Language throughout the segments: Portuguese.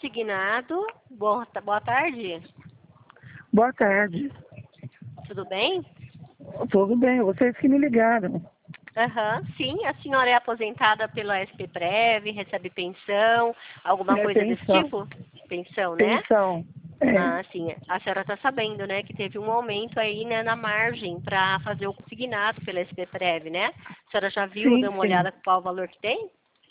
consignado. Boa tarde. Boa tarde. Tudo bem? Tudo bem, vocês que me ligaram. Aham, sim. A senhora é aposentada pela SPPrev, recebe pensão, alguma É coisa desse pensão. tipo? Pensão, né? Pensão. É. Ah, sim. A senhora está sabendo, né, que teve um aumento aí, né, na margem para fazer o consignado pela SPPrev, né? A senhora já viu, Sim, deu uma sim. olhada qual o valor que tem?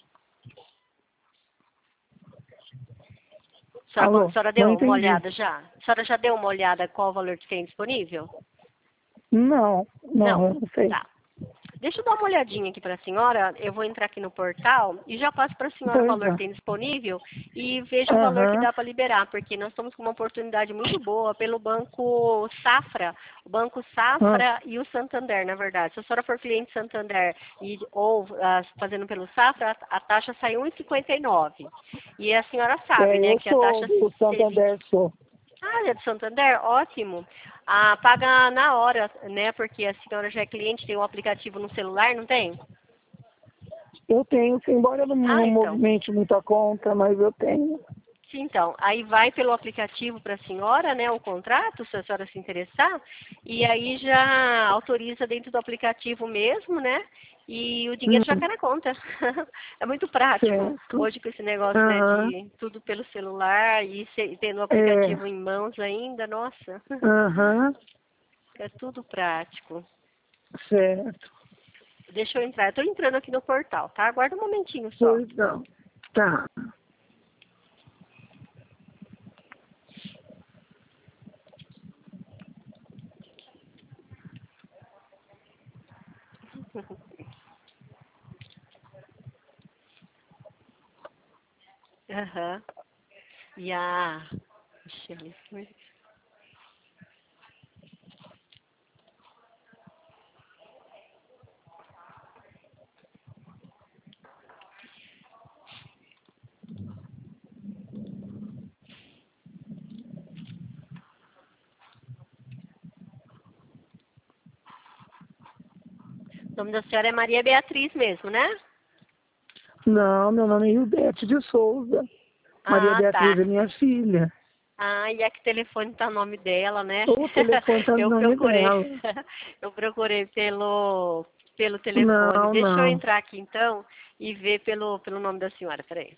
A Alô, senhora não deu uma entendi. olhada já? A senhora já deu uma olhada qual o valor que tem disponível? Não, Não. eu não sei. Tá. Deixa eu dar uma olhadinha aqui para a senhora. Eu vou entrar aqui no portal e já passo para a senhora o Pois valor que é. tem disponível e veja o valor que Aham. dá para liberar, porque nós estamos com uma oportunidade muito boa pelo Banco Safra, o Banco Ah, Safra e o Santander, na verdade. Se a senhora for cliente Santander ou fazendo pelo Safra, a taxa sai 1,59. E a senhora sabe, né, eu que a sou taxa do Selic. Santander, sou. Ah, é do Santander? Ótimo. Ah, paga na hora, né? Porque a senhora já é cliente, tem um aplicativo no celular, não tem? Eu tenho, sim, embora eu não Ah, então. movimente muita conta, mas eu tenho. Sim, então. Aí vai pelo aplicativo para a senhora, né? O contrato, se a senhora se interessar, e aí já autoriza dentro do aplicativo mesmo, né? E o dinheiro já Hum, cai na conta. É muito prático. certo. Hoje com esse negócio, né, Aham. de tudo pelo celular e tendo o É. aplicativo em mãos ainda, nossa, Aham. é tudo prático. Certo. Deixa eu entrar. Eu tô entrando aqui no portal, tá? Aguarda um momentinho só. Pois não. Tá. Aham. E a... Deixa eu ver. O nome da senhora é Maria Beatriz mesmo, né? Não, meu nome é Ildete de Souza. Maria Ah, Beatriz tá. é minha filha. Ah, e é que telefone tá o nome dela, né? O telefone está no Eu nome procurei. dela. Eu procurei pelo telefone. Não, Deixa eu não. entrar aqui então e ver pelo nome da senhora. Peraí.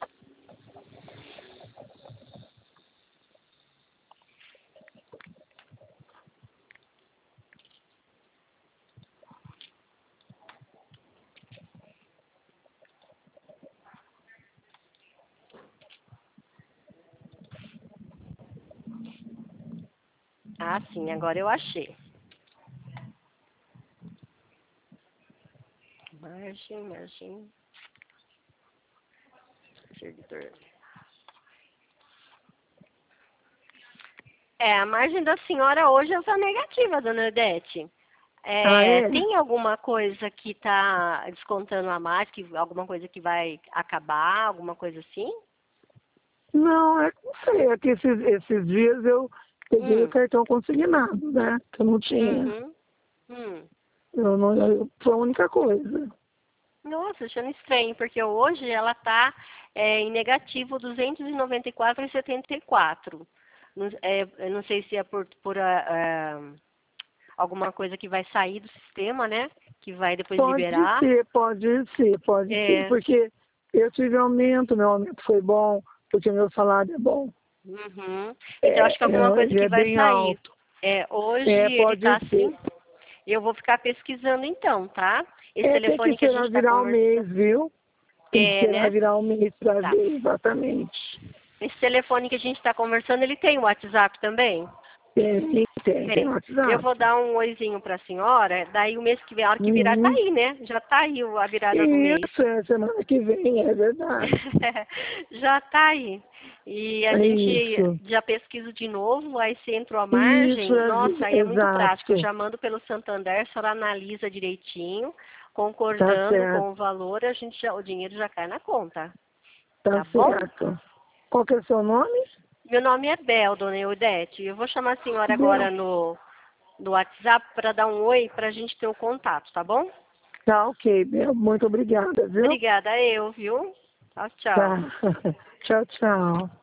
Ah, sim, agora eu achei. Margem, servidor. É, a margem da senhora hoje está negativa, dona Odete. Ah, É, é? tem alguma coisa que está descontando a mais, alguma coisa que vai acabar, alguma coisa assim? Não, não sei. É que esses dias eu peguei o Hum, cartão consignado, né? Que eu não tinha. uhum, hum. Foi a única coisa. Nossa, achando estranho, porque hoje ela está em negativo 294,74. Não, eu não sei se é por alguma coisa que vai sair do sistema, né? Que vai depois liberar. Pode ser. É, Porque eu tive aumento, meu aumento foi bom, porque meu salário é bom. uhum. Então acho que alguma coisa Ele que é vai bem sair. alto. É, hoje É, ele pode está ser. assim. Eu vou ficar pesquisando então, tá? Esse Tem que telefone que a gente esperar está virar o mês, conversando. viu? Tem que É, esperar né? virar o mês para Tá. ver exatamente. Esse telefone que a gente está conversando, ele tem WhatsApp também? Tem Tem. Eu WhatsApp. vou dar um oizinho para a senhora, daí o mês que vem, a hora que virar, tá Uhum. aí, né? Já tá aí a virada do mês. Isso, é semana que vem, é verdade. Já tá aí. E a É gente isso. já pesquisa de novo, aí se entrou a Isso, margem, nossa, aí é muito prático. Eu exato. já mando pelo Santander, a senhora analisa direitinho, Tá concordando com o certo, valor, o dinheiro já cai na conta. tá Tá bom? certo. Qual que é o seu nome? Meu nome é Bel, dona Eudete. Eu vou chamar a senhora Bel. agora no WhatsApp para dar um oi para a gente ter o contato, tá bom? Tá, ok, Bel. Muito obrigada, viu? Obrigada, eu, viu? Tchau, Tá. tchau. Tchau, tchau.